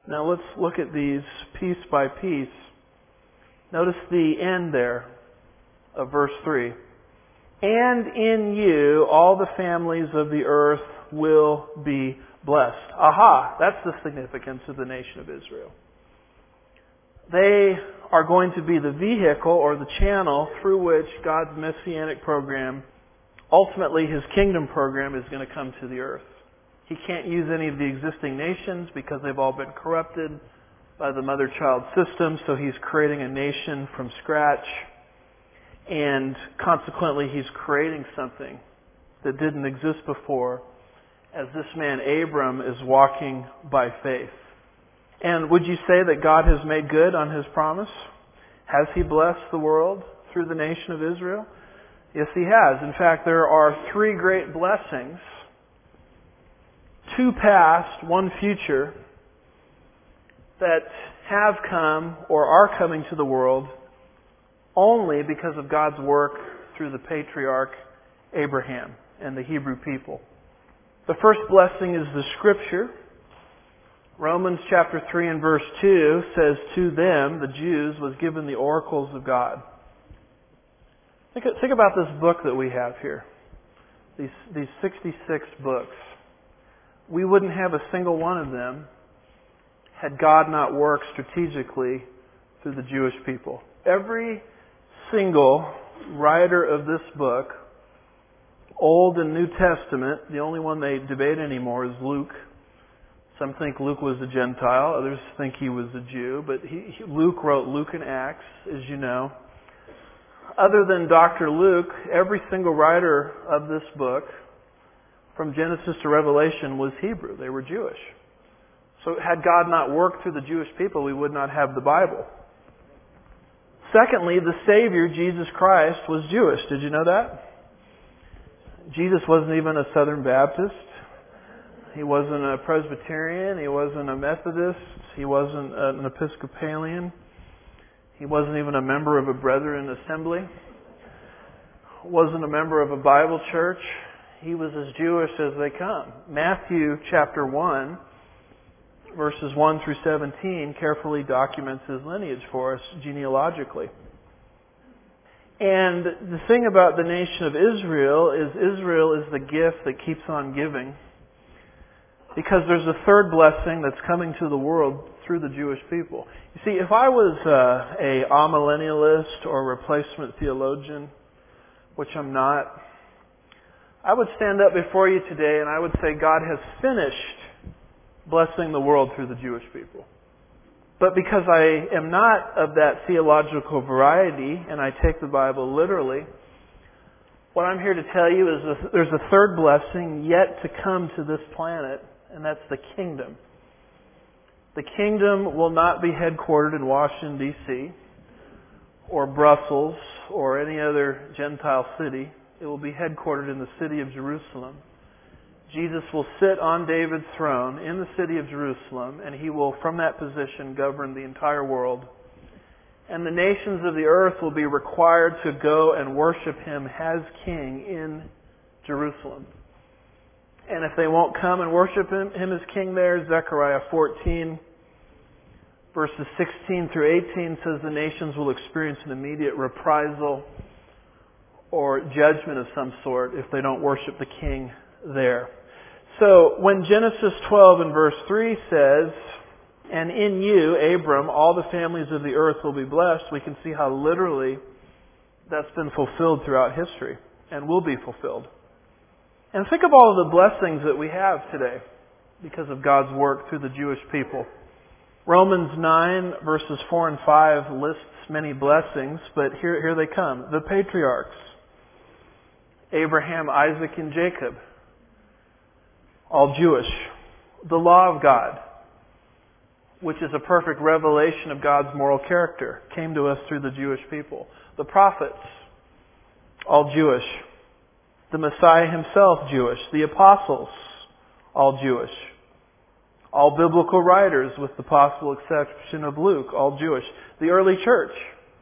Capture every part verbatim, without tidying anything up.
Now let's look at these piece by piece. Notice the end there of verse three. And in you all the families of the earth will be blessed. Aha! That's the significance of the nation of Israel. They are going to be the vehicle or the channel through which God's messianic program, ultimately His kingdom program, is going to come to the earth. He can't use any of the existing nations because they've all been corrupted by the mother-child system, so He's creating a nation from scratch. And consequently, He's creating something that didn't exist before as this man Abram is walking by faith. And would you say that God has made good on His promise? Has He blessed the world through the nation of Israel? Yes, He has. In fact, there are three great blessings, two past, one future, that have come or are coming to the world only because of God's work through the patriarch Abraham and the Hebrew people. The first blessing is the Scripture. Romans chapter three and verse two says, to them, the Jews, was given the oracles of God. Think, think about this book that we have here. These, these sixty-six books. We wouldn't have a single one of them had God not worked strategically through the Jewish people. Every single writer of this book, Old and New Testament, the only one they debate anymore is Luke. Some think Luke was a Gentile, others think he was a Jew, but he, he, Luke wrote Luke and Acts, as you know. Other than Doctor Luke, every single writer of this book, from Genesis to Revelation, was Hebrew. They were Jewish. So had God not worked through the Jewish people, we would not have the Bible. Secondly, the Savior, Jesus Christ, was Jewish. Did you know that? Jesus wasn't even a Southern Baptist. He wasn't a Presbyterian. He wasn't a Methodist. He wasn't an Episcopalian. He wasn't even a member of a Brethren assembly. Wasn't a member of a Bible church. He was as Jewish as they come. Matthew chapter one, verses one through seventeen, carefully documents his lineage for us genealogically. And the thing about the nation of Israel is Israel is the gift that keeps on giving. Because there's a third blessing that's coming to the world through the Jewish people. You see, if I was uh, a amillennialist or replacement theologian, which I'm not, I would stand up before you today and I would say God has finished blessing the world through the Jewish people. But because I am not of that theological variety and I take the Bible literally, what I'm here to tell you is a, there's a third blessing yet to come to this planet, and that's the kingdom. The kingdom will not be headquartered in Washington, D C or Brussels or any other Gentile city. It will be headquartered in the city of Jerusalem. Jesus will sit on David's throne in the city of Jerusalem, and He will, from that position, govern the entire world. And the nations of the earth will be required to go and worship Him as King in Jerusalem. And if they won't come and worship Him, him as King there, Zechariah fourteen, verses sixteen through eighteen says the nations will experience an immediate reprisal or judgment of some sort if they don't worship the King there. So when Genesis twelve and verse three says, and in you, Abram, all the families of the earth will be blessed, we can see how literally that's been fulfilled throughout history and will be fulfilled. And think of all of the blessings that we have today because of God's work through the Jewish people. Romans nine verses four and five lists many blessings, but here, here they come. The patriarchs, Abraham, Isaac, and Jacob, all Jewish. The law of God, which is a perfect revelation of God's moral character, came to us through the Jewish people. The prophets, all Jewish. The Messiah Himself, Jewish. The apostles, all Jewish. All biblical writers, with the possible exception of Luke, all Jewish. The early church.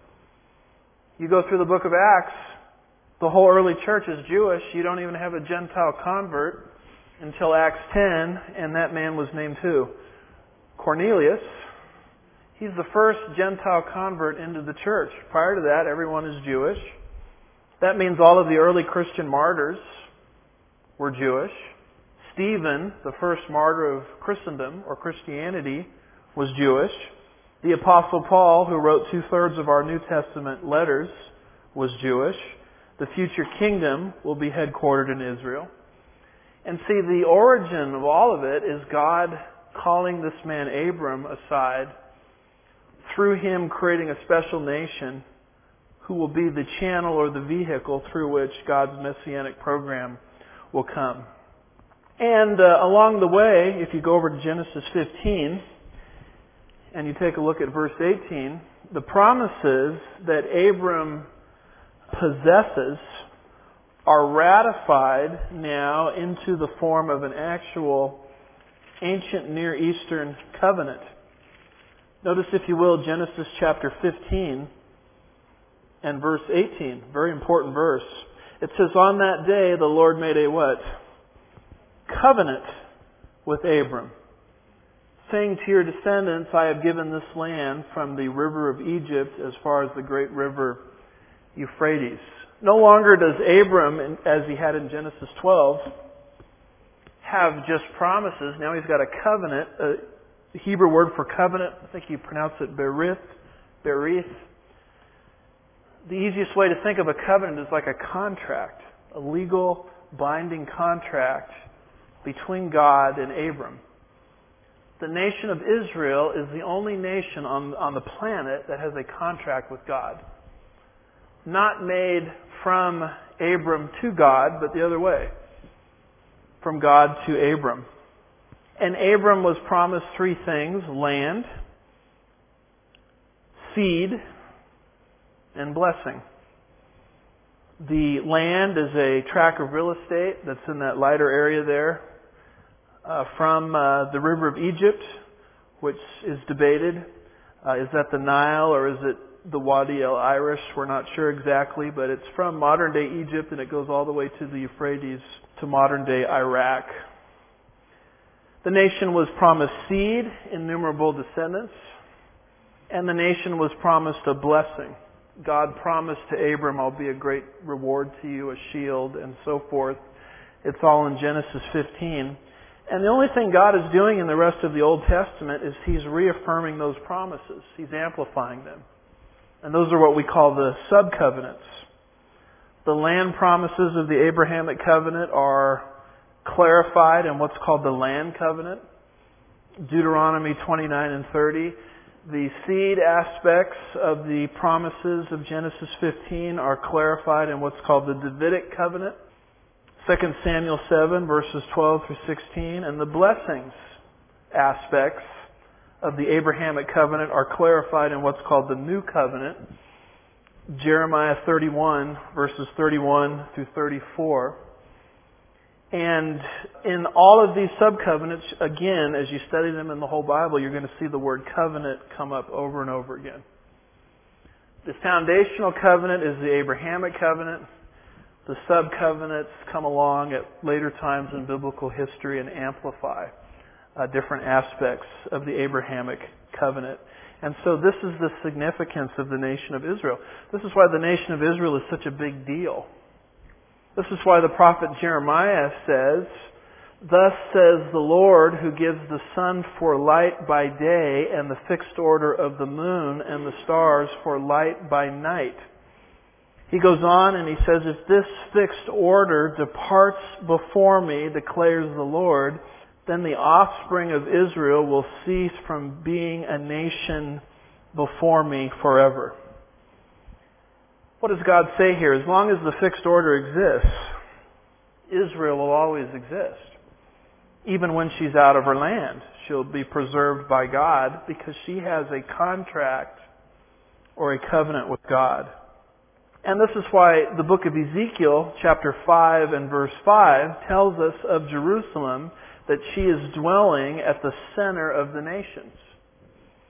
You go through the book of Acts, the whole early church is Jewish. You don't even have a Gentile convert until Acts ten, and that man was named who? Cornelius. He's the first Gentile convert into the church. Prior to that, everyone is Jewish. That means all of the early Christian martyrs were Jewish. Stephen, the first martyr of Christendom or Christianity, was Jewish. The Apostle Paul, who wrote two-thirds of our New Testament letters, was Jewish. The future kingdom will be headquartered in Israel. And see, the origin of all of it is God calling this man Abram aside, through him creating a special nation who will be the channel or the vehicle through which God's messianic program will come. And uh, along the way, if you go over to Genesis fifteen and you take a look at verse eighteen, the promises that Abram possesses are ratified now into the form of an actual ancient Near Eastern covenant. Notice, if you will, Genesis chapter fifteen and verse eighteen. Very important verse. It says, "On that day the Lord made a" what? "Covenant with Abram, saying to your descendants, I have given this land from the river of Egypt as far as the great river Euphrates." No longer does Abram, as he had in Genesis twelve, have just promises. Now he's got a covenant. A Hebrew word for covenant, I think you pronounce it berith, berith. The easiest way to think of a covenant is like a contract, a legal binding contract between God and Abram. The nation of Israel is the only nation on, on the planet that has a contract with God. Not made from Abram to God, but the other way. From God to Abram. And Abram was promised three things: land, seed, and blessing. The land is a tract of real estate that's in that lighter area there, uh, from uh, the river of Egypt, which is debated. Uh, is that the Nile or is it the Wadi El Irish? We're not sure exactly, but it's from modern day Egypt and it goes all the way to the Euphrates to modern day Iraq. The nation was promised seed, innumerable descendants, and the nation was promised a blessing. God promised to Abram, I'll be a great reward to you, a shield, and so forth. It's all in Genesis fifteen. And the only thing God is doing in the rest of the Old Testament is He's reaffirming those promises. He's amplifying them. And those are what we call the sub-covenants. The land promises of the Abrahamic covenant are clarified in what's called the land covenant. Deuteronomy twenty-nine and thirty. The seed aspects of the promises of Genesis fifteen are clarified in what's called the Davidic covenant. Second Samuel seven, verses twelve through sixteen. And the blessings aspects of the Abrahamic covenant are clarified in what's called the New Covenant. Jeremiah thirty-one, verses thirty-one through thirty-four. And in all of these sub-covenants, again, as you study them in the whole Bible, you're going to see the word covenant come up over and over again. The foundational covenant is the Abrahamic covenant. The sub-covenants come along at later times in biblical history and amplify uh, different aspects of the Abrahamic covenant. And so this is the significance of the nation of Israel. This is why the nation of Israel is such a big deal. This is why the prophet Jeremiah says, "Thus says the Lord, who gives the sun for light by day and the fixed order of the moon and the stars for light by night." He goes on and he says, "If this fixed order departs before me, declares the Lord, then the offspring of Israel will cease from being a nation before me forever." What does God say here? As long as the fixed order exists, Israel will always exist. Even when she's out of her land, she'll be preserved by God because she has a contract or a covenant with God. And this is why the book of Ezekiel, chapter five and verse five, tells us of Jerusalem that she is dwelling at the center of the nations.